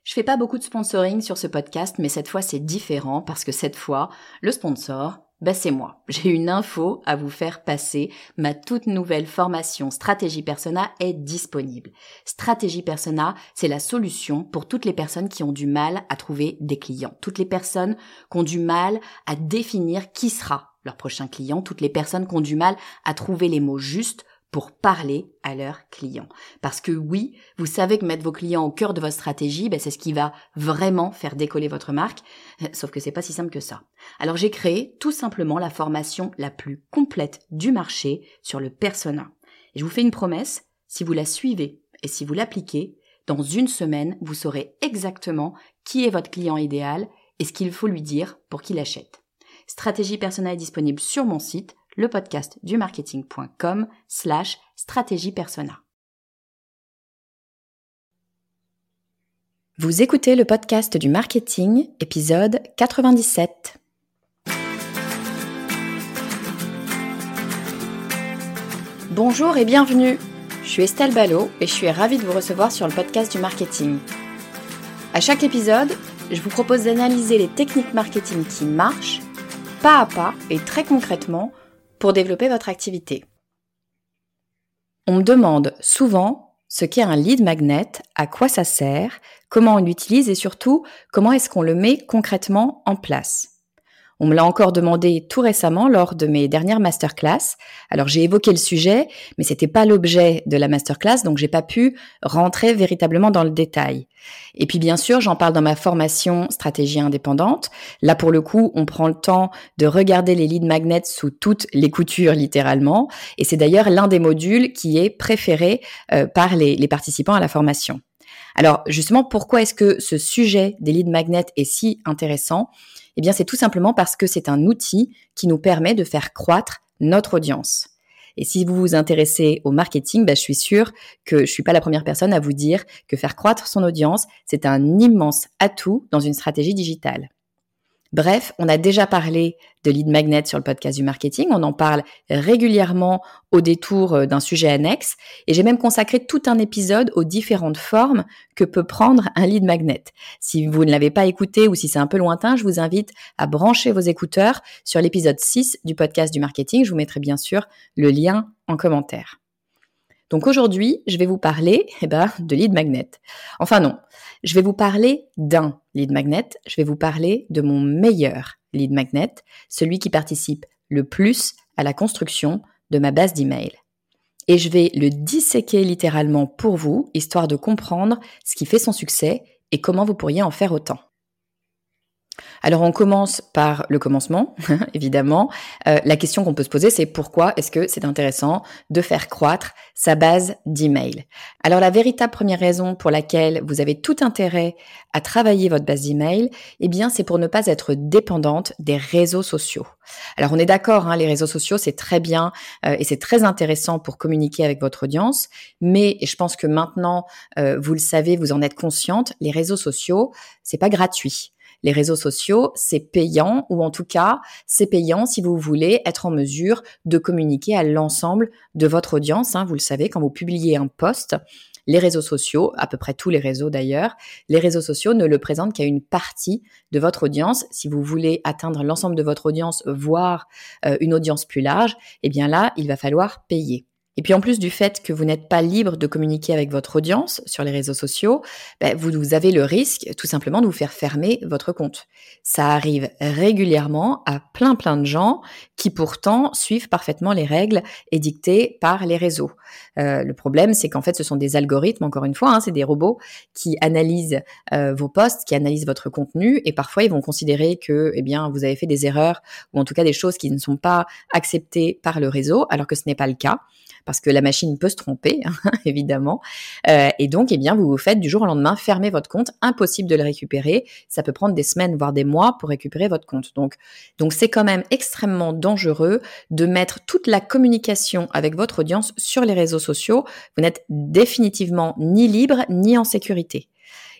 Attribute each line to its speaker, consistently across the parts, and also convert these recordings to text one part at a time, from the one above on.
Speaker 1: Je fais pas beaucoup de sponsoring sur ce podcast, mais cette fois c'est différent parce que cette fois, le sponsor, c'est moi. J'ai une info à vous faire passer. Ma toute nouvelle formation Stratégie Persona est disponible. Stratégie Persona, c'est la solution pour toutes les personnes qui ont du mal à trouver des clients. Toutes les personnes qui ont du mal à définir qui sera leur prochain client. Toutes les personnes qui ont du mal à trouver les mots justes pour parler à leurs clients. Parce que oui, vous savez que mettre vos clients au cœur de votre stratégie, c'est ce qui va vraiment faire décoller votre marque, sauf que c'est pas si simple que ça. Alors j'ai créé tout simplement la formation la plus complète du marché sur le persona. Et je vous fais une promesse, si vous la suivez et si vous l'appliquez, dans une semaine, vous saurez exactement qui est votre client idéal et ce qu'il faut lui dire pour qu'il achète. Stratégie Persona est disponible sur mon site, lepodcastdumarketing.com/stratégie persona. Vous écoutez le podcast du marketing, épisode 97. Bonjour et bienvenue. Je suis Estelle Ballot et je suis ravie de vous recevoir sur le podcast du marketing. À chaque épisode, je vous propose d'analyser les techniques marketing qui marchent, pas à pas et très concrètement, pour développer votre activité. On me demande souvent ce qu'est un lead magnet, à quoi ça sert, comment on l'utilise et surtout, comment est-ce qu'on le met concrètement en place. On me l'a encore demandé tout récemment lors de mes dernières masterclass. Alors j'ai évoqué le sujet, mais c'était pas l'objet de la masterclass, donc j'ai pas pu rentrer véritablement dans le détail. Et puis bien sûr, j'en parle dans ma formation Stratégie indépendante. Là pour le coup, on prend le temps de regarder les lead magnets sous toutes les coutures littéralement. Et c'est d'ailleurs l'un des modules qui est préféré par les participants à la formation. Alors justement, pourquoi est-ce que ce sujet des lead magnets est si intéressant ? Eh bien, c'est tout simplement parce que c'est un outil qui nous permet de faire croître notre audience. Et si vous vous intéressez au marketing, je suis sûre que je suis pas la première personne à vous dire que faire croître son audience, c'est un immense atout dans une stratégie digitale. Bref, on a déjà parlé de lead magnet sur le podcast du marketing. On en parle régulièrement au détour d'un sujet annexe. Et j'ai même consacré tout un épisode aux différentes formes que peut prendre un lead magnet. Si vous ne l'avez pas écouté ou si c'est un peu lointain, je vous invite à brancher vos écouteurs sur l'épisode 6 du podcast du marketing. Je vous mettrai bien sûr le lien en commentaire. Donc aujourd'hui, je vais vous parler de lead magnet. Enfin non, je vais vous parler d'un lead magnet. Je vais vous parler de mon meilleur lead magnet, celui qui participe le plus à la construction de ma base d'email. Et je vais le disséquer littéralement pour vous, histoire de comprendre ce qui fait son succès et comment vous pourriez en faire autant. Alors on commence par le commencement, évidemment. La question qu'on peut se poser, c'est pourquoi est-ce que c'est intéressant de faire croître sa base d'email ? Alors la véritable première raison pour laquelle vous avez tout intérêt à travailler votre base d'email, c'est pour ne pas être dépendante des réseaux sociaux. Alors on est d'accord, les réseaux sociaux c'est très bien et c'est très intéressant pour communiquer avec votre audience, mais je pense que maintenant vous le savez, vous en êtes consciente, les réseaux sociaux c'est pas gratuit. Les réseaux sociaux, c'est payant ou en tout cas, c'est payant si vous voulez être en mesure de communiquer à l'ensemble de votre audience. Vous le savez, quand vous publiez un post, les réseaux sociaux, à peu près tous les réseaux d'ailleurs, les réseaux sociaux ne le présentent qu'à une partie de votre audience. Si vous voulez atteindre l'ensemble de votre audience, voire une audience plus large, là, il va falloir payer. Et puis en plus du fait que vous n'êtes pas libre de communiquer avec votre audience sur les réseaux sociaux, vous avez le risque tout simplement de vous faire fermer votre compte. Ça arrive régulièrement à plein de gens qui pourtant suivent parfaitement les règles édictées par les réseaux. Le problème, c'est qu'en fait, ce sont des algorithmes, encore une fois, c'est des robots qui analysent vos posts, qui analysent votre contenu et parfois ils vont considérer que vous avez fait des erreurs ou en tout cas des choses qui ne sont pas acceptées par le réseau, alors que ce n'est pas le cas. Parce que la machine peut se tromper, évidemment. Et donc, vous vous faites du jour au lendemain fermer votre compte, impossible de le récupérer. Ça peut prendre des semaines, voire des mois pour récupérer votre compte. Donc c'est quand même extrêmement dangereux de mettre toute la communication avec votre audience sur les réseaux sociaux. Vous n'êtes définitivement ni libre, ni en sécurité.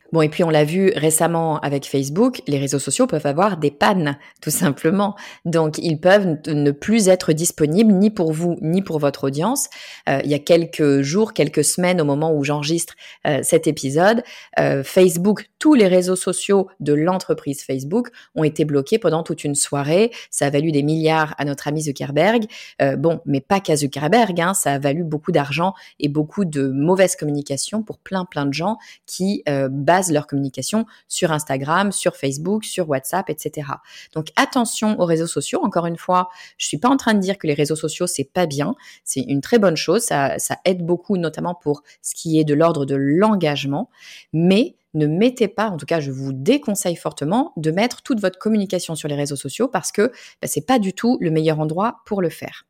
Speaker 1: Bon, et puis on l'a vu récemment avec Facebook, les réseaux sociaux peuvent avoir des pannes, tout simplement. Donc, ils peuvent ne plus être disponibles ni pour vous, ni pour votre audience. Il y a quelques jours, quelques semaines, au moment où j'enregistre cet épisode, Facebook, tous les réseaux sociaux de l'entreprise Facebook ont été bloqués pendant toute une soirée. Ça a valu des milliards à notre ami Zuckerberg. Bon, mais pas qu'à Zuckerberg, hein, ça a valu beaucoup d'argent et beaucoup de mauvaise communication pour plein de gens qui basent leur communication sur Instagram, sur Facebook, sur WhatsApp, etc. Donc attention aux réseaux sociaux. Encore une fois, je suis pas en train de dire que les réseaux sociaux c'est pas bien, c'est une très bonne chose, ça aide beaucoup, notamment pour ce qui est de l'ordre de l'engagement, mais ne mettez pas, en tout cas je vous déconseille fortement de mettre toute votre communication sur les réseaux sociaux parce que c'est pas du tout le meilleur endroit pour le faire.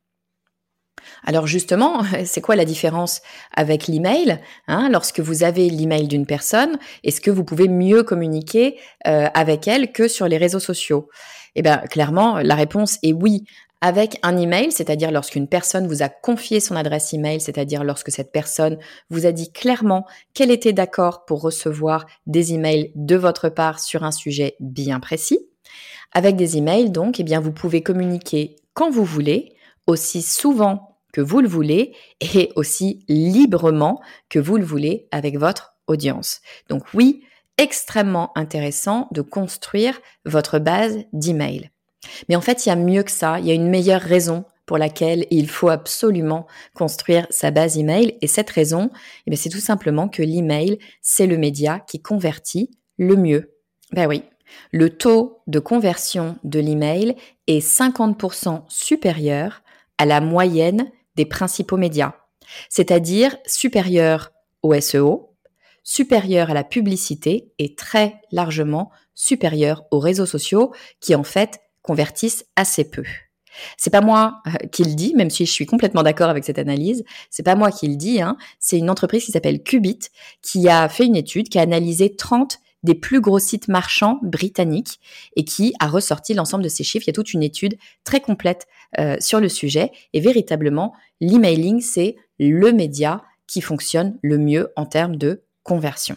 Speaker 1: Alors justement, c'est quoi la différence avec l'email, hein? Lorsque vous avez l'email d'une personne, est-ce que vous pouvez mieux communiquer avec elle que sur les réseaux sociaux? Eh bien, clairement, la réponse est oui. Avec un email, c'est-à-dire lorsqu'une personne vous a confié son adresse email, c'est-à-dire lorsque cette personne vous a dit clairement qu'elle était d'accord pour recevoir des emails de votre part sur un sujet bien précis. Avec des emails, donc, eh bien, vous pouvez communiquer quand vous voulez, aussi souvent que vous le voulez et aussi librement que vous le voulez avec votre audience. Donc oui, extrêmement intéressant de construire votre base d'email. Mais en fait, il y a mieux que ça, il y a une meilleure raison pour laquelle il faut absolument construire sa base email. Et cette raison, eh bien, c'est tout simplement que l'email, c'est le média qui convertit le mieux. Ben oui, le taux de conversion de l'email est 50% supérieur à la moyenne des principaux médias, c'est-à-dire supérieur au SEO, supérieur à la publicité et très largement supérieur aux réseaux sociaux qui en fait convertissent assez peu. C'est pas moi qui le dis, même si je suis complètement d'accord avec cette analyse. C'est pas moi qui le dis, hein. C'est une entreprise qui s'appelle Qubit qui a fait une étude, qui a analysé 30 des plus gros sites marchands britanniques et qui a ressorti l'ensemble de ces chiffres. Il y a toute une étude très complète sur le sujet et véritablement, l'emailing, c'est le média qui fonctionne le mieux en termes de conversion.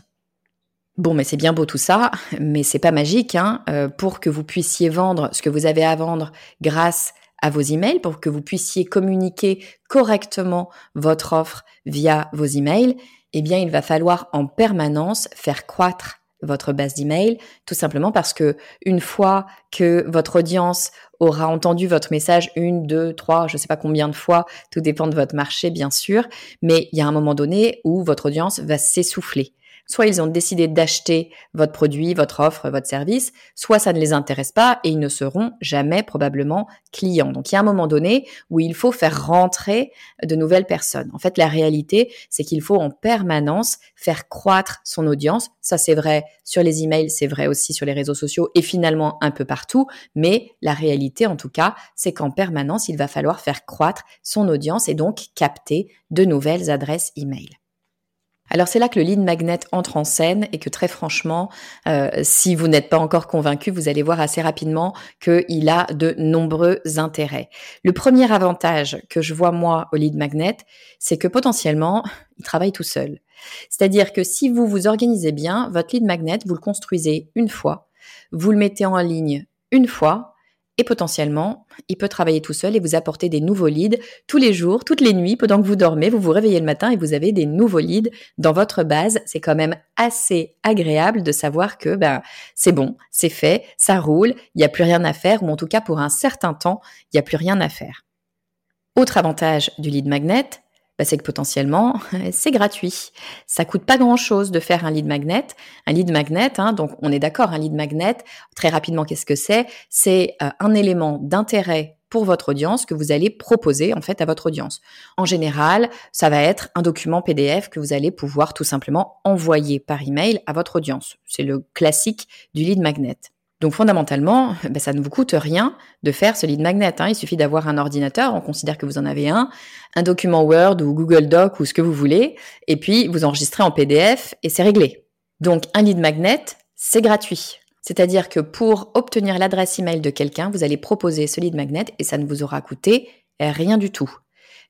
Speaker 1: Bon, mais c'est bien beau tout ça, mais c'est pas magique, hein. Pour que vous puissiez vendre ce que vous avez à vendre grâce à vos emails, pour que vous puissiez communiquer correctement votre offre via vos emails, eh bien, il va falloir en permanence faire croître votre base d'email, tout simplement parce que une fois que votre audience aura entendu votre message 1, 2, 3, je ne sais pas combien de fois, tout dépend de votre marché bien sûr, mais il y a un moment donné où votre audience va s'essouffler. Soit ils ont décidé d'acheter votre produit, votre offre, votre service, soit ça ne les intéresse pas et ils ne seront jamais probablement clients. Donc il y a un moment donné où il faut faire rentrer de nouvelles personnes. En fait, la réalité, c'est qu'il faut en permanence faire croître son audience. Ça, c'est vrai sur les emails, c'est vrai aussi sur les réseaux sociaux et finalement un peu partout. Mais la réalité, en tout cas, c'est qu'en permanence, il va falloir faire croître son audience et donc capter de nouvelles adresses email. Alors c'est là que le lead magnet entre en scène et que très franchement, si vous n'êtes pas encore convaincu, vous allez voir assez rapidement qu'il a de nombreux intérêts. Le premier avantage que je vois moi au lead magnet, c'est que potentiellement, il travaille tout seul. C'est-à-dire que si vous vous organisez bien, votre lead magnet, vous le construisez une fois, vous le mettez en ligne une fois, et potentiellement, il peut travailler tout seul et vous apporter des nouveaux leads tous les jours, toutes les nuits, pendant que vous dormez, vous vous réveillez le matin et vous avez des nouveaux leads dans votre base. C'est quand même assez agréable de savoir que c'est bon, c'est fait, ça roule, il n'y a plus rien à faire, ou en tout cas pour un certain temps, il n'y a plus rien à faire. Autre avantage du lead magnet, c'est que potentiellement, c'est gratuit. Ça coûte pas grand-chose de faire un lead magnet. Un lead magnet, donc on est d'accord, un lead magnet, très rapidement, qu'est-ce que c'est ? C'est un élément d'intérêt pour votre audience que vous allez proposer en fait à votre audience. En général, ça va être un document PDF que vous allez pouvoir tout simplement envoyer par email à votre audience. C'est le classique du lead magnet. Donc fondamentalement, ça ne vous coûte rien de faire ce lead magnet. Il suffit d'avoir un ordinateur, on considère que vous en avez un document Word ou Google Doc ou ce que vous voulez, et puis vous enregistrez en PDF et c'est réglé. Donc un lead magnet, c'est gratuit. C'est-à-dire que pour obtenir l'adresse email de quelqu'un, vous allez proposer ce lead magnet et ça ne vous aura coûté rien du tout.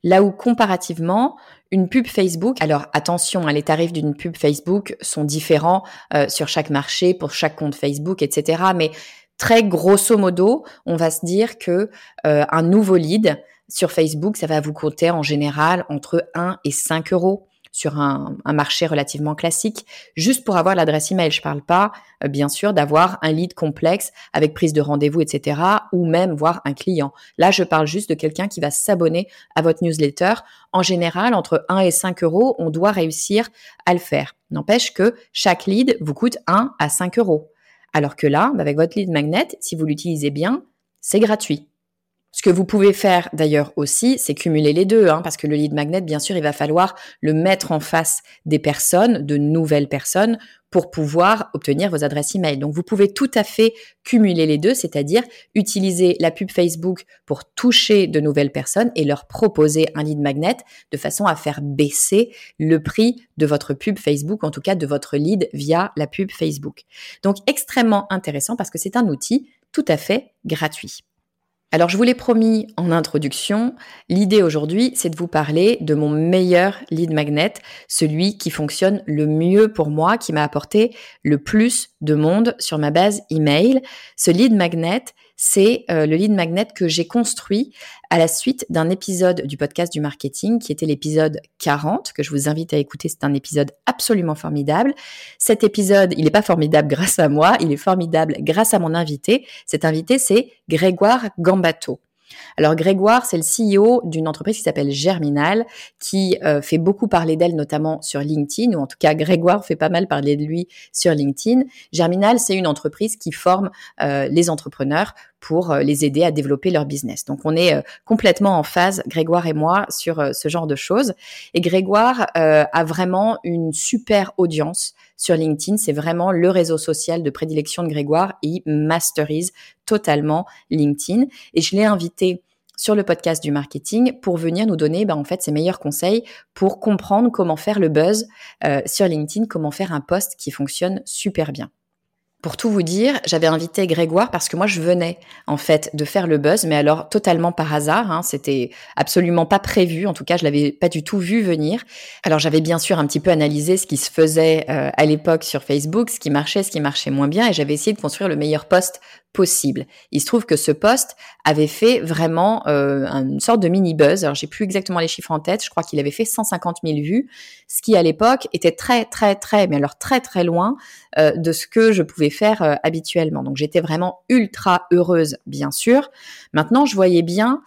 Speaker 1: Là où comparativement, une pub Facebook, alors attention, les tarifs d'une pub Facebook sont différents sur chaque marché, pour chaque compte Facebook, etc. Mais très grosso modo, on va se dire que un nouveau lead sur Facebook, ça va vous coûter en général entre 1 et 5 euros sur un marché relativement classique, juste pour avoir l'adresse email. Je parle pas, bien sûr, d'avoir un lead complexe avec prise de rendez-vous, etc., ou même voir un client. Là, je parle juste de quelqu'un qui va s'abonner à votre newsletter. En général, entre 1 et 5 euros, on doit réussir à le faire. N'empêche que chaque lead vous coûte 1 à 5 euros. Alors que là, avec votre lead magnet, si vous l'utilisez bien, c'est gratuit. Ce que vous pouvez faire d'ailleurs aussi, c'est cumuler les deux, parce que le lead magnet, bien sûr, il va falloir le mettre en face des personnes, de nouvelles personnes, pour pouvoir obtenir vos adresses email. Donc, vous pouvez tout à fait cumuler les deux, c'est-à-dire utiliser la pub Facebook pour toucher de nouvelles personnes et leur proposer un lead magnet de façon à faire baisser le prix de votre pub Facebook, en tout cas de votre lead via la pub Facebook. Donc, extrêmement intéressant parce que c'est un outil tout à fait gratuit. Alors, je vous l'ai promis en introduction, l'idée aujourd'hui, c'est de vous parler de mon meilleur lead magnet, celui qui fonctionne le mieux pour moi, qui m'a apporté le plus de monde sur ma base email. Ce lead magnet, c'est le lead magnet que j'ai construit à la suite d'un épisode du podcast du marketing qui était l'épisode 40, que je vous invite à écouter. C'est un épisode absolument formidable. Cet épisode, il n'est pas formidable grâce à moi, il est formidable grâce à mon invité. Cet invité, c'est Grégoire Gambato. Alors Grégoire, c'est le CEO d'une entreprise qui s'appelle Germinal, qui fait beaucoup parler d'elle, notamment sur LinkedIn, ou en tout cas Grégoire fait pas mal parler de lui sur LinkedIn. Germinal, c'est une entreprise qui forme les entrepreneurs pour les aider à développer leur business. Donc on est complètement en phase, Grégoire et moi, sur ce genre de choses. Et Grégoire a vraiment une super audience sur LinkedIn. C'est vraiment le réseau social de prédilection de Grégoire. Il masterise totalement LinkedIn. Et je l'ai invité sur le podcast du marketing pour venir nous donner en fait ses meilleurs conseils pour comprendre comment faire le buzz sur LinkedIn, comment faire un post qui fonctionne super bien. Pour tout vous dire, j'avais invité Grégoire parce que moi, je venais en fait de faire le buzz, mais alors totalement par hasard. C'était absolument pas prévu. En tout cas, je l'avais pas du tout vu venir. Alors, j'avais bien sûr un petit peu analysé ce qui se faisait à l'époque sur Facebook, ce qui marchait moins bien, et j'avais essayé de construire le meilleur post possible. Il se trouve que ce post avait fait vraiment une sorte de mini buzz. Alors, j'ai plus exactement les chiffres en tête. Je crois qu'il avait fait 150 000 vues, ce qui à l'époque était très, très, très, mais alors très, très loin de ce que je pouvais faire habituellement. Donc, j'étais vraiment ultra heureuse, bien sûr. Maintenant, je voyais bien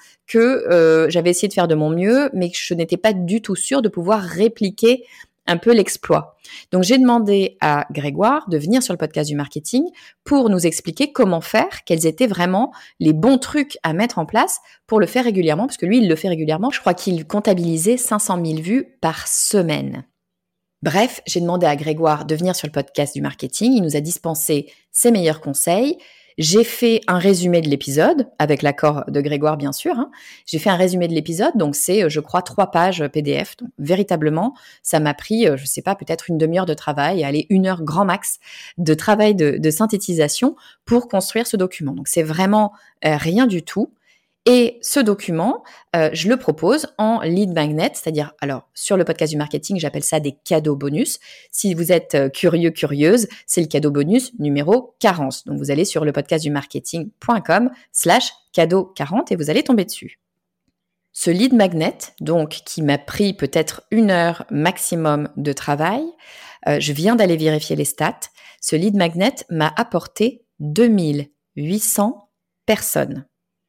Speaker 1: que j'avais essayé de faire de mon mieux, mais que je n'étais pas du tout sûre de pouvoir répliquer un peu l'exploit. Donc, j'ai demandé à Grégoire de venir sur le podcast du marketing pour nous expliquer comment faire, quels étaient vraiment les bons trucs à mettre en place pour le faire régulièrement, parce que lui, il le fait régulièrement. Je crois qu'il comptabilisait 500 000 vues par semaine. Bref, j'ai demandé à Grégoire de venir sur le podcast du marketing. Il nous a dispensé ses meilleurs conseils. J'ai fait un résumé de l'épisode, avec l'accord de Grégoire, bien sûr. J'ai fait un résumé de l'épisode, donc c'est, je crois, 3 pages PDF. Donc, véritablement, ça m'a pris, je sais pas, peut-être une demi-heure de travail, allez, 1 heure grand max de travail de synthétisation pour construire ce document. Donc, c'est vraiment rien du tout. Et ce document, je le propose en lead magnet, c'est-à-dire, alors, sur le podcast du marketing, j'appelle ça des cadeaux bonus. Si vous êtes curieux, curieuse, c'est le cadeau bonus numéro 40. Donc, vous allez sur lepodcastdumarketing.com/cadeau 40 et vous allez tomber dessus. Ce lead magnet, donc, qui m'a pris peut-être 1 heure maximum de travail, je viens d'aller vérifier les stats. Ce lead magnet m'a apporté 2800 personnes.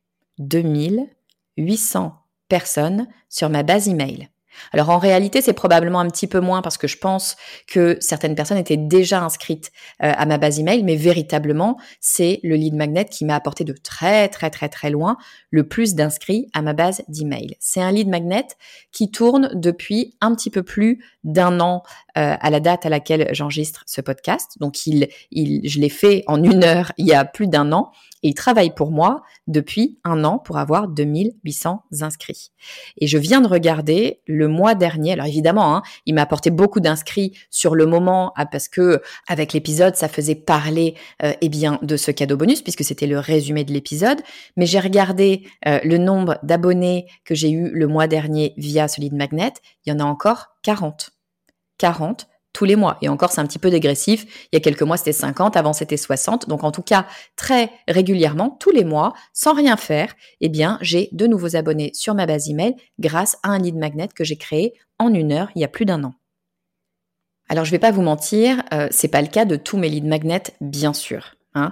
Speaker 1: 2800 personnes sur ma base email. Alors en réalité, c'est probablement un petit peu moins parce que je pense que certaines personnes étaient déjà inscrites à ma base email, mais véritablement, c'est le lead magnet qui m'a apporté de très très très très loin le plus d'inscrits à ma base d'email. C'est un lead magnet qui tourne depuis un petit peu plus d'1 an à la date à laquelle j'enregistre ce podcast. Donc, je l'ai fait en 1 heure il y a plus d'1 an et il travaille pour moi depuis 1 an pour avoir 2800 inscrits. Et je viens de regarder le mois dernier. Alors évidemment, il m'a apporté beaucoup d'inscrits sur le moment parce que avec l'épisode, ça faisait parler de ce cadeau bonus puisque c'était le résumé de l'épisode. Mais j'ai regardé le nombre d'abonnés que j'ai eu le mois dernier via ce lead magnet. Il y en a encore 40. 40 tous les mois. Et encore, c'est un petit peu dégressif. Il y a quelques mois, c'était 50. Avant, c'était 60. Donc, en tout cas, très régulièrement, tous les mois, sans rien faire, j'ai de nouveaux abonnés sur ma base email grâce à un lead magnet que j'ai créé en 1 heure, il y a plus d'1 an. Alors, je vais pas vous mentir, c'est pas le cas de tous mes lead magnets, bien sûr.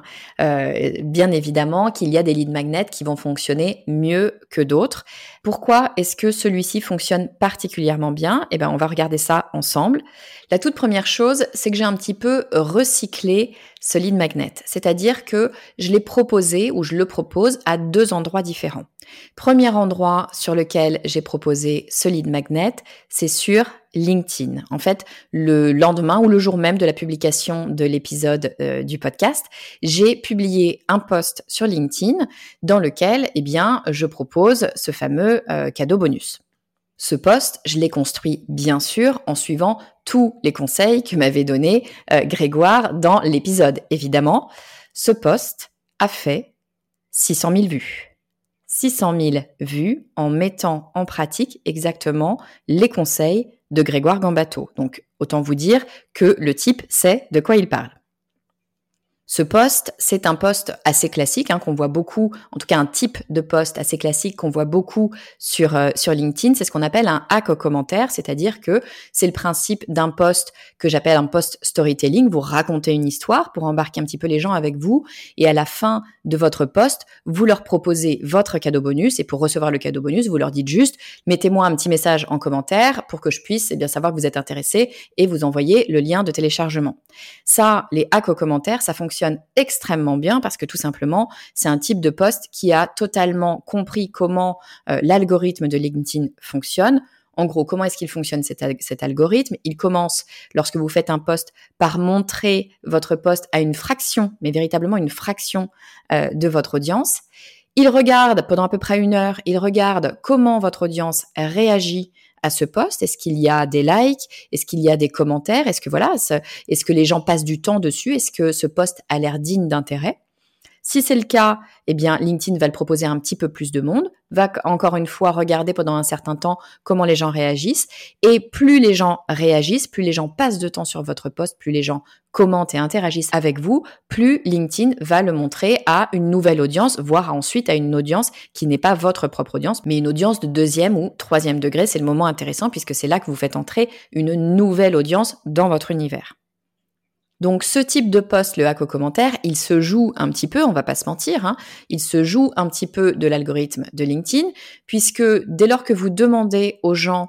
Speaker 1: Bien évidemment qu'il y a des lead magnets qui vont fonctionner mieux que d'autres. Pourquoi est-ce que celui-ci fonctionne particulièrement bien ? On va regarder ça ensemble. La toute première chose, c'est que j'ai un petit peu recyclé ce lead magnet. C'est-à-dire que je l'ai proposé ou je le propose à 2 endroits différents. Premier endroit sur lequel j'ai proposé ce lead magnet, c'est sur LinkedIn. En fait, le lendemain ou le jour même de la publication de l'épisode du podcast, j'ai publié un post sur LinkedIn dans lequel, je propose ce fameux cadeau bonus. Ce post, je l'ai construit bien sûr en suivant tous les conseils que m'avait donné Grégoire dans l'épisode. Évidemment, ce post a fait 600 000 vues. 600 000 vues en mettant en pratique exactement les conseils de Grégoire Gambato. Donc, autant vous dire que le type sait de quoi il parle. Ce post, c'est un post assez classique qu'on voit beaucoup, en tout cas un type de post assez classique qu'on voit beaucoup sur LinkedIn. C'est ce qu'on appelle un hack au commentaire, c'est-à-dire que c'est le principe d'un post que j'appelle un post storytelling. Vous racontez une histoire pour embarquer un petit peu les gens avec vous et à la fin de votre post, vous leur proposez votre cadeau bonus et pour recevoir le cadeau bonus, vous leur dites juste « mettez-moi un petit message en commentaire pour que je puisse savoir que vous êtes intéressé et vous envoyer le lien de téléchargement ». Ça, les hacks au commentaire, ça fonctionne extrêmement bien parce que tout simplement, c'est un type de post qui a totalement compris comment l'algorithme de LinkedIn fonctionne. En gros, comment est-ce qu'il fonctionne cet algorithme ? Il commence, lorsque vous faites un post, par montrer votre post à une fraction, mais véritablement une fraction de votre audience. Il regarde pendant à peu près 1 heure, il regarde comment votre audience réagit à ce post. Est-ce qu'il y a des likes ? Est-ce qu'il y a des commentaires ? Est-ce que les gens passent du temps dessus ? Est-ce que ce post a l'air digne d'intérêt ? Si c'est le cas, LinkedIn va le proposer à un petit peu plus de monde, va encore une fois regarder pendant un certain temps comment les gens réagissent. Et plus les gens réagissent, plus les gens passent de temps sur votre post, plus les gens commentent et interagissent avec vous, plus LinkedIn va le montrer à une nouvelle audience, voire ensuite à une audience qui n'est pas votre propre audience, mais une audience de 2e ou 3e degré. C'est le moment intéressant puisque c'est là que vous faites entrer une nouvelle audience dans votre univers. Donc, ce type de post, le hack au commentaire, il se joue un petit peu, on va pas se mentir, il se joue un petit peu de l'algorithme de LinkedIn, puisque dès lors que vous demandez aux gens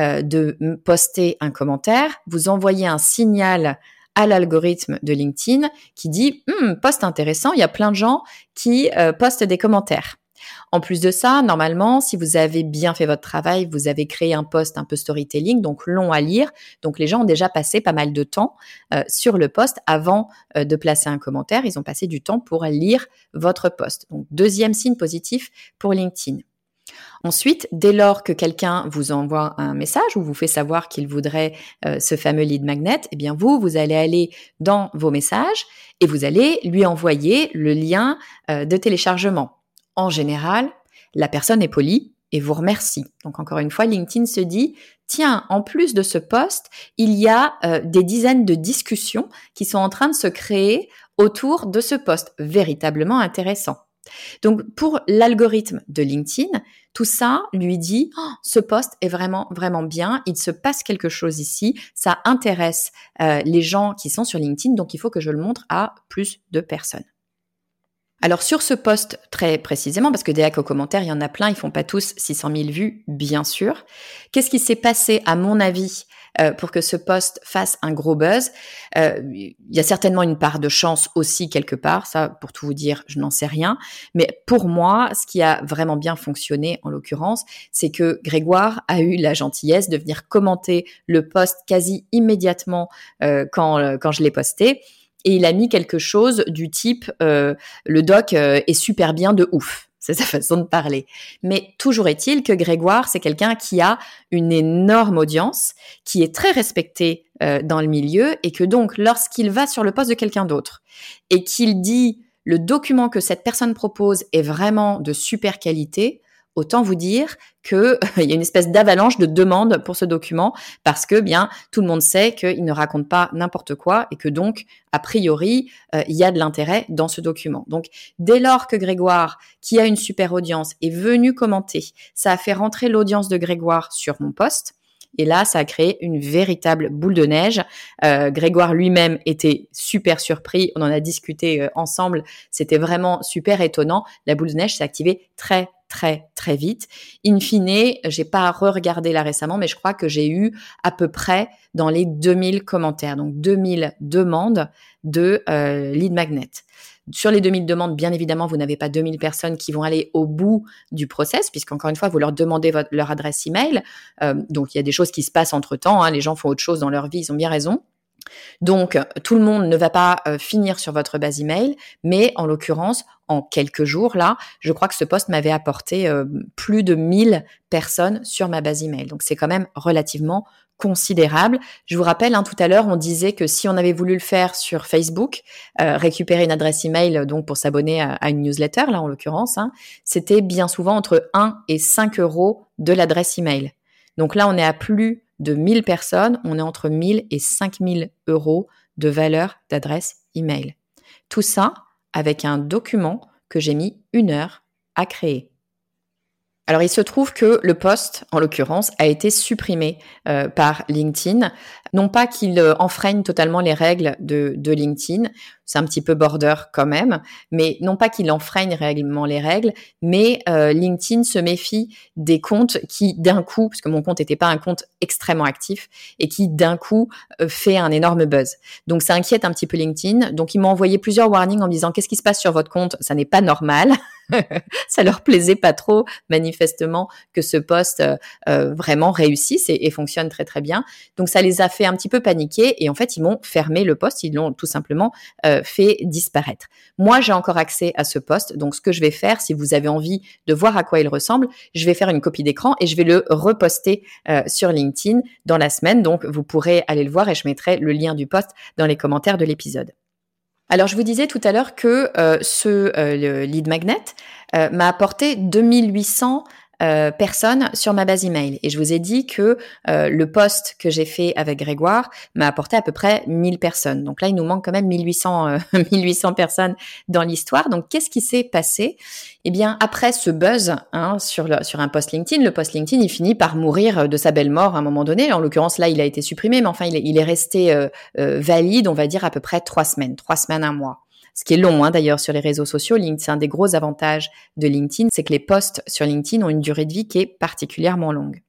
Speaker 1: de poster un commentaire, vous envoyez un signal à l'algorithme de LinkedIn qui dit « post intéressant, il y a plein de gens qui postent des commentaires ». En plus de ça, normalement, si vous avez bien fait votre travail, vous avez créé un post un peu storytelling, donc long à lire. Donc, les gens ont déjà passé pas mal de temps sur le post avant de placer un commentaire. Ils ont passé du temps pour lire votre post. Donc, 2e signe positif pour LinkedIn. Ensuite, dès lors que quelqu'un vous envoie un message ou vous fait savoir qu'il voudrait ce fameux lead magnet, vous allez aller dans vos messages et vous allez lui envoyer le lien de téléchargement. En général, la personne est polie et vous remercie. Donc, encore une fois, LinkedIn se dit « Tiens, en plus de ce post, il y a des dizaines de discussions qui sont en train de se créer autour de ce post. Véritablement intéressant. » Donc, pour l'algorithme de LinkedIn, tout ça lui dit « Ce post est vraiment, vraiment bien. Il se passe quelque chose ici. Ça intéresse les gens qui sont sur LinkedIn. Donc, il faut que je le montre à plus de personnes. » Alors sur ce post très précisément, parce que des hacks aux commentaires, il y en a plein, ils font pas tous 600 000 vues, bien sûr. Qu'est-ce qui s'est passé à mon avis pour que ce post fasse un gros buzz. Il y a certainement une part de chance aussi quelque part. Ça, pour tout vous dire, je n'en sais rien. Mais pour moi, ce qui a vraiment bien fonctionné en l'occurrence, c'est que Grégoire a eu la gentillesse de venir commenter le post quasi immédiatement quand je l'ai posté. Et il a mis quelque chose du type le doc est super bien de ouf. C'est sa façon de parler. Mais toujours est-il que Grégoire, c'est quelqu'un qui a une énorme audience, qui est très respecté dans le milieu et que donc, lorsqu'il va sur le poste de quelqu'un d'autre et qu'il dit le document que cette personne propose est vraiment de super qualité, autant vous dire qu'il y a une espèce d'avalanche de demandes pour ce document parce que bien tout le monde sait qu'il ne raconte pas n'importe quoi et que donc, a priori, il y a de l'intérêt dans ce document. Donc, dès lors que Grégoire, qui a une super audience, est venu commenter, ça a fait rentrer l'audience de Grégoire sur mon post. Et là, ça a créé une véritable boule de neige. Grégoire lui-même était super surpris. On en a discuté ensemble. C'était vraiment super étonnant. La boule de neige s'est activée très, très, très vite. In fine, j'ai pas re-regardé là récemment, mais je crois que j'ai eu à peu près dans les 2000 commentaires. Donc, 2000 demandes de lead magnet. Sur les 2000 demandes, bien évidemment, vous n'avez pas 2000 personnes qui vont aller au bout du process, puisqu'encore une fois, vous leur demandez leur adresse email. Donc, il y a des choses qui se passent entre-temps. Les gens font autre chose dans leur vie, ils ont bien raison. Donc, tout le monde ne va pas finir sur votre base email, mais en l'occurrence, en quelques jours, là, je crois que ce post m'avait apporté plus de 1000 personnes sur ma base email. Donc, c'est quand même relativement considérable. Je vous rappelle, tout à l'heure, on disait que si on avait voulu le faire sur Facebook, récupérer une adresse email donc pour s'abonner à une newsletter, là en l'occurrence, c'était bien souvent entre 1 et 5 euros de l'adresse email. Donc là, on est à plus de 1000 personnes, on est entre 1000 et 5000 euros de valeur d'adresse email. Tout ça avec un document que j'ai mis 1 heure à créer. Alors, il se trouve que le post, en l'occurrence, a été supprimé par LinkedIn. Non pas qu'il enfreigne totalement les règles de LinkedIn, c'est un petit peu border quand même, mais non pas qu'il enfreigne réellement les règles, mais LinkedIn se méfie des comptes qui, d'un coup, parce que mon compte n'était pas un compte extrêmement actif, et qui, d'un coup, fait un énorme buzz. Donc, ça inquiète un petit peu LinkedIn. Donc, ils m'ont envoyé plusieurs warnings en me disant « Qu'est-ce qui se passe sur votre compte ? Ça n'est pas normal ». Ça leur plaisait pas trop, manifestement, que ce post vraiment réussisse et fonctionne très très bien. Donc ça les a fait un petit peu paniquer et en fait ils m'ont fermé le post, ils l'ont tout simplement fait disparaître. Moi j'ai encore accès à ce post, donc ce que je vais faire, si vous avez envie de voir à quoi il ressemble, je vais faire une copie d'écran et je vais le reposter sur LinkedIn dans la semaine. Donc vous pourrez aller le voir et je mettrai le lien du post dans les commentaires de l'épisode. Alors, je vous disais tout à l'heure que le lead magnet m'a apporté 2800 personnes sur ma base email. Et je vous ai dit que le post que j'ai fait avec Grégoire m'a apporté à peu près 1000 personnes. Donc là, il nous manque quand même 1800 personnes dans l'histoire. Donc, qu'est-ce qui s'est passé ? Eh bien, après ce buzz sur un post LinkedIn, le post LinkedIn, il finit par mourir de sa belle mort à un moment donné. En l'occurrence, là, il a été supprimé, mais enfin, il est resté valide, on va dire, à peu près 3 semaines, 1 mois. Ce qui est long, d'ailleurs, sur les réseaux sociaux. C'est un des gros avantages de LinkedIn, c'est que les posts sur LinkedIn ont une durée de vie qui est particulièrement longue.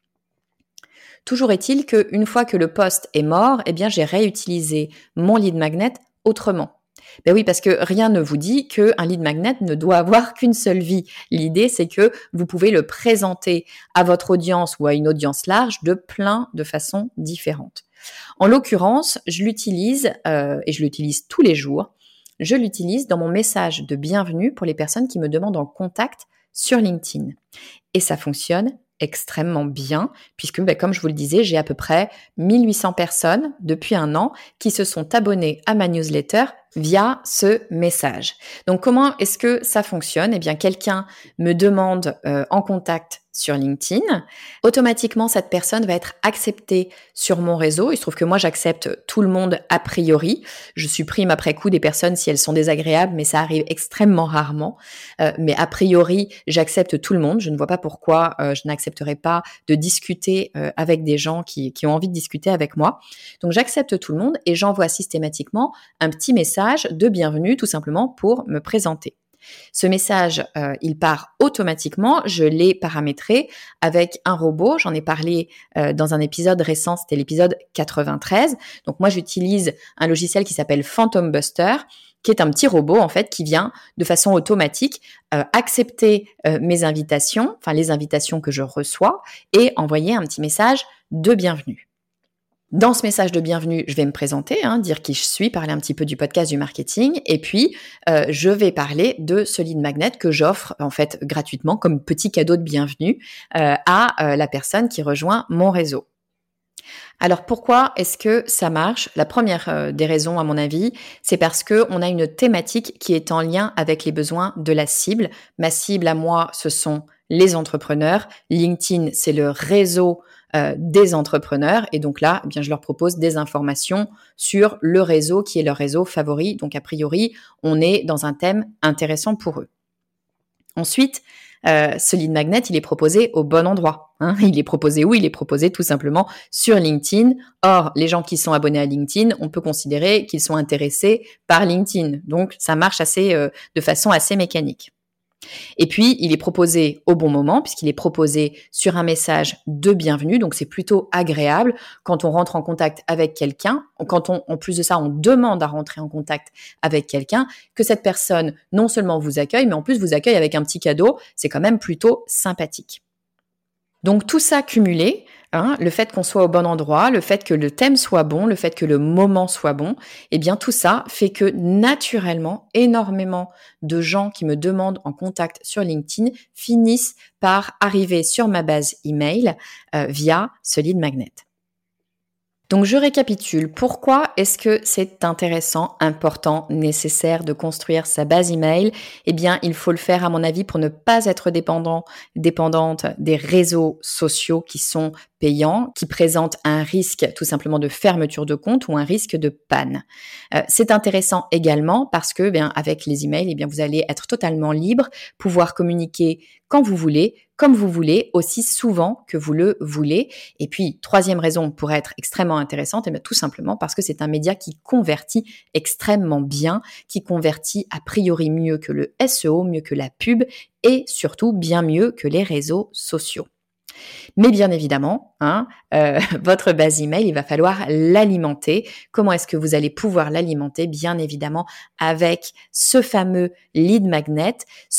Speaker 1: Toujours est-il qu'une fois que le post est mort, eh bien, j'ai réutilisé mon lead magnet autrement. Ben oui, parce que rien ne vous dit qu'un lead magnet ne doit avoir qu'une seule vie. L'idée, c'est que vous pouvez le présenter à votre audience ou à une audience large de plein de façons différentes. En l'occurrence, je l'utilise et je l'utilise tous les jours. Je l'utilise dans mon message de bienvenue pour les personnes qui me demandent en contact sur LinkedIn. Et ça fonctionne extrêmement bien puisque, comme je vous le disais, j'ai à peu près 1800 personnes depuis 1 an qui se sont abonnées à ma newsletter via ce message. Donc, comment est-ce que ça fonctionne ? Eh bien, quelqu'un me demande en contact sur LinkedIn. Automatiquement, cette personne va être acceptée sur mon réseau. Il se trouve que moi, j'accepte tout le monde a priori. Je supprime après coup des personnes si elles sont désagréables, mais ça arrive extrêmement rarement. Mais a priori, j'accepte tout le monde. Je ne vois pas pourquoi je n'accepterais pas de discuter avec des gens qui ont envie de discuter avec moi. Donc, j'accepte tout le monde et j'envoie systématiquement un petit message de bienvenue, tout simplement pour me présenter. Ce message, il part automatiquement. Je l'ai paramétré avec un robot. J'en ai parlé dans un épisode récent, c'était l'épisode 93. Donc moi, j'utilise un logiciel qui s'appelle Phantom Buster, qui est un petit robot en fait qui vient de façon automatique accepter mes invitations, enfin les invitations que je reçois, et envoyer un petit message de bienvenue. Dans ce message de bienvenue, je vais me présenter, dire qui je suis, parler un petit peu du podcast du marketing, et puis je vais parler de ce lead magnet que j'offre en fait gratuitement comme petit cadeau de bienvenue à la personne qui rejoint mon réseau. Alors pourquoi est-ce que ça marche ? La première des raisons à mon avis, c'est parce que on a une thématique qui est en lien avec les besoins de la cible. Ma cible à moi, ce sont les entrepreneurs. LinkedIn, c'est le réseau des entrepreneurs, et donc là, eh bien, je leur propose des informations sur le réseau qui est leur réseau favori. Donc a priori, on est dans un thème intéressant pour eux. Ensuite, ce lead magnet, il est proposé au bon endroit. Il est proposé où ? Il est proposé tout simplement sur LinkedIn. Or, les gens qui sont abonnés à LinkedIn, on peut considérer qu'ils sont intéressés par LinkedIn. Donc, ça marche de façon assez mécanique. Et puis, il est proposé au bon moment puisqu'il est proposé sur un message de bienvenue. Donc, c'est plutôt agréable quand on rentre en contact avec quelqu'un, quand en plus de ça, on demande à rentrer en contact avec quelqu'un, que cette personne non seulement vous accueille, mais en plus vous accueille avec un petit cadeau. C'est quand même plutôt sympathique. Donc, tout ça cumulé, le fait qu'on soit au bon endroit, le fait que le thème soit bon, le fait que le moment soit bon, eh bien tout ça fait que naturellement, énormément de gens qui me demandent en contact sur LinkedIn finissent par arriver sur ma base email via ce lead magnet. Donc je récapitule, pourquoi est-ce que c'est intéressant, important, nécessaire de construire sa base email ? Eh bien, il faut le faire à mon avis pour ne pas être dépendante des réseaux sociaux qui sont payants, qui présentent un risque tout simplement de fermeture de compte ou un risque de panne. C'est intéressant également parce que avec les emails, vous allez être totalement libre, pouvoir communiquer quand vous voulez, comme vous voulez, aussi souvent que vous le voulez. Et puis, troisième raison pour être extrêmement intéressante, tout simplement parce que c'est un média qui convertit extrêmement bien, qui convertit a priori mieux que le SEO, mieux que la pub et surtout bien mieux que les réseaux sociaux. Mais bien évidemment, votre base email, il va falloir l'alimenter. Comment est-ce que vous allez pouvoir l'alimenter ? Bien évidemment, avec ce fameux lead magnet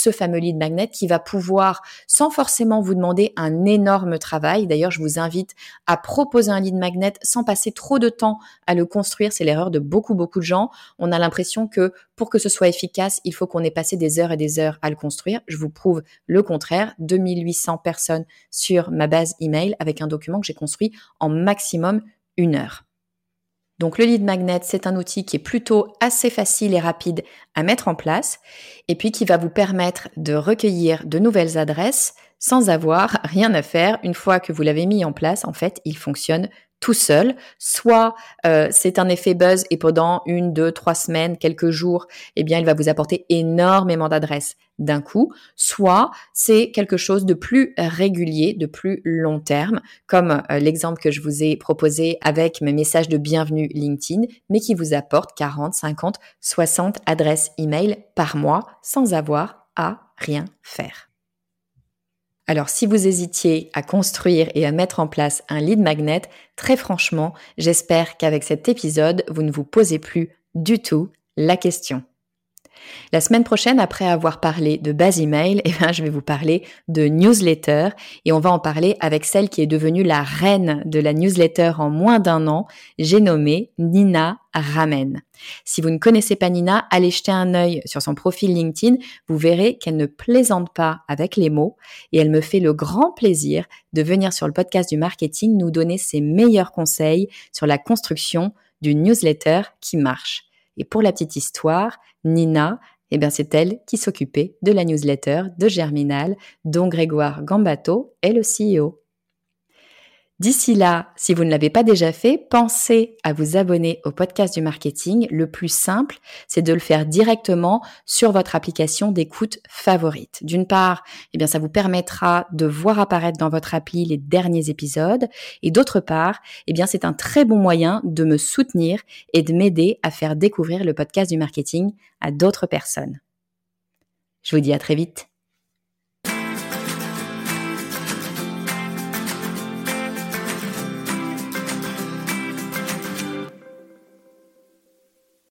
Speaker 1: qui va pouvoir, sans forcément vous demander un énorme travail. D'ailleurs, je vous invite à proposer un lead magnet sans passer trop de temps à le construire. C'est l'erreur de beaucoup de gens. On a l'impression que pour que ce soit efficace, il faut qu'on ait passé des heures et des heures à le construire. Je vous prouve le contraire. 2800 personnes sur ma base email avec un document que j'ai construit en maximum 1 heure. Donc le lead magnet, c'est un outil qui est plutôt assez facile et rapide à mettre en place et puis qui va vous permettre de recueillir de nouvelles adresses sans avoir rien à faire. Une fois que vous l'avez mis en place, en fait, il fonctionne tout seul. Soit c'est un effet buzz et pendant 1, 2, 3 semaines, quelques jours, il va vous apporter énormément d'adresses d'un coup. Soit c'est quelque chose de plus régulier, de plus long terme, comme l'exemple que je vous ai proposé avec mes messages de bienvenue LinkedIn, mais qui vous apporte 40, 50, 60 adresses email par mois sans avoir à rien faire. Alors, si vous hésitiez à construire et à mettre en place un lead magnet, très franchement, j'espère qu'avec cet épisode, vous ne vous posez plus du tout la question. La semaine prochaine, après avoir parlé de base email, je vais vous parler de newsletter et on va en parler avec celle qui est devenue la reine de la newsletter en moins d'1 an. J'ai nommé Nina Ramen. Si vous ne connaissez pas Nina, allez jeter un œil sur son profil LinkedIn. Vous verrez qu'elle ne plaisante pas avec les mots et elle me fait le grand plaisir de venir sur le podcast du marketing nous donner ses meilleurs conseils sur la construction d'une newsletter qui marche. Et pour la petite histoire, Nina, c'est elle qui s'occupait de la newsletter de Germinal, dont Grégoire Gambato est le CEO. D'ici là, si vous ne l'avez pas déjà fait, pensez à vous abonner au podcast du marketing. Le plus simple, c'est de le faire directement sur votre application d'écoute favorite. D'une part, ça vous permettra de voir apparaître dans votre appli les derniers épisodes. Et d'autre part, c'est un très bon moyen de me soutenir et de m'aider à faire découvrir le podcast du marketing à d'autres personnes. Je vous dis à très vite.